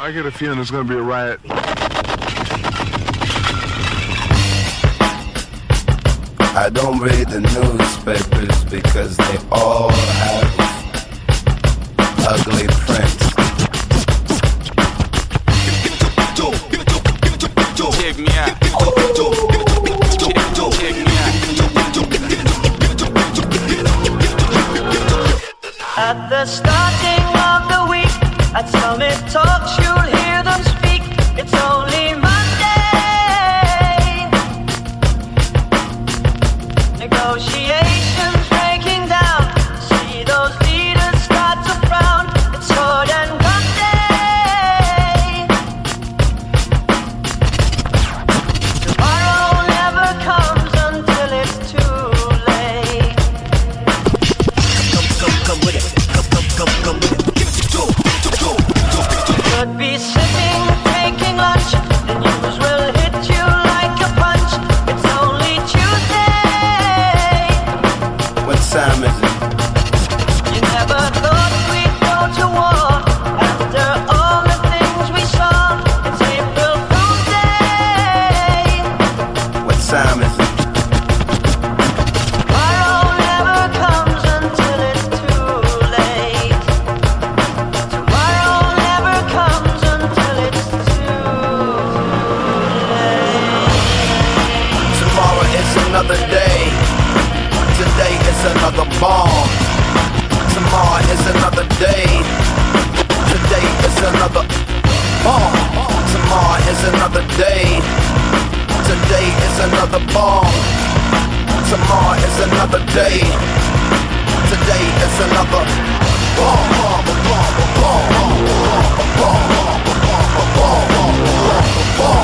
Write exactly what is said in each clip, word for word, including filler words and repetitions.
I get a feeling there's going to be a riot. I don't read the newspapers because they all have ugly prints. Check me out. Check me out. At the starting of the week, at Summit Talks, you'll hear them speak. It's only Monday. Negotiations breaking down. See those leaders start to frown. It's sword and gun day. Tomorrow never comes until it's too late. Come, come, come with it. Come, come, come, come with it. Could be sitting, taking lunch. The news will hit you like a punch. It's only Tuesday. What time is it? You never thought we'd go to war after all the things we saw. It's April Fool's Day. What time is it? Tomorrow never comes until it's too late. Tomorrow never comes until it's too late. Tomorrow is another day. Today is another bomb. Tomorrow is another day. Today is another bomb. Tomorrow is another day. Today is another bomb. Tomorrow is another day. Today is another bomb. Bomb, bomb, bomb, bomb, bomb, bomb,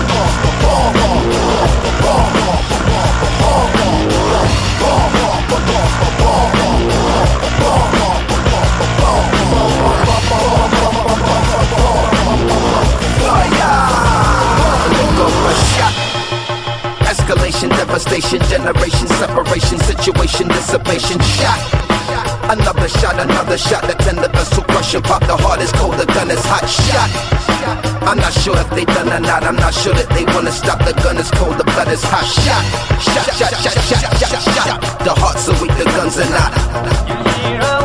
escalation, devastation, generation, separation, situation, dissipation, shot. Another shot, another shot, the tender vessel crushing, pop the heart is cold, the gun is hot, shot. I'm not sure if they done or not, I'm not sure that they wanna stop, the gun is cold, the blood is hot, shot. Shot, shot, shot, shot, shot, shot, shot. The hearts are weak, the guns are not. You hear